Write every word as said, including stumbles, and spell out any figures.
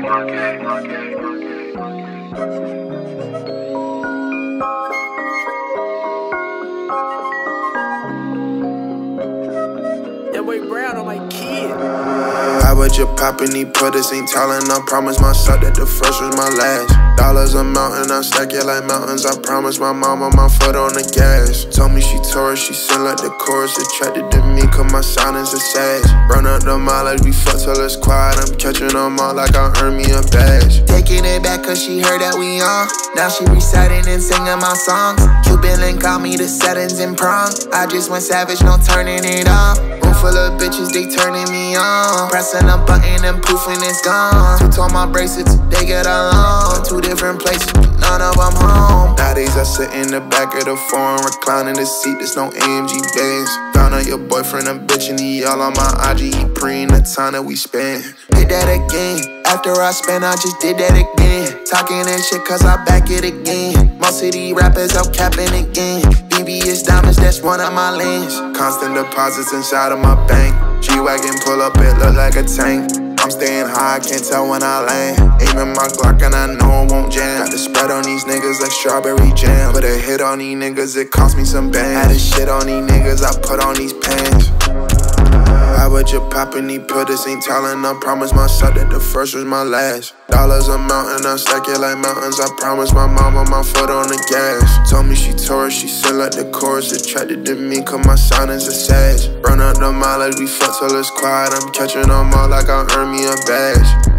Brown on my kid. I was just poppin' these putters, ain't tallin'. I promise myself that the first was my last. Dollars a mountain, I stack it like mountains. I promise my mama my foot on the gas. Told me she tore it, she sing like the chorus. Attracted to me cause my silence is sad. Run up the mile like we fuck till it's quiet. I'm catching them all like I earned me a badge. Taking it back cause she heard that we on. Now she reciting and singing my songs. Cuban link called me the settings in prom. I just went savage, no turning it off. Room full of bitches, they turning me on. Pressing a button and poofing it's gone. Two told my bracelets, they get along. Two different places, none of them home. Nowadays I sit in the back of the foreign, reclining the seat, there's no A M G bands. Found out your boyfriend a bitch and he all on my I G. He preying the time that we spend. Did that again. After I spent, I just did that again. Talking and shit cause I back it again. Most of these rappers out capping again. B B S diamonds, that's one of my lanes. Constant deposits inside of my bank. G-Wagon pull up, it look like a tank. I'm staying high, I can't tell when I land. Aiming my Glock and I know it won't jam. Got the spread on these niggas like strawberry jam. Put a hit on these niggas, it cost me some bands. Had a shit on these niggas, I put on these pants. I was just poppin' these putters, ain't tallin'. I promise myself that the first was my last. Dollars a mountain, I stack it like mountains. I promise my mama my foot on the gas. Told me she tore it, she sing like the chorus. Attracted to me cause my silence is sad. Run up the mile like we fuck till it's quiet. I'm catching them all like I earned me a badge.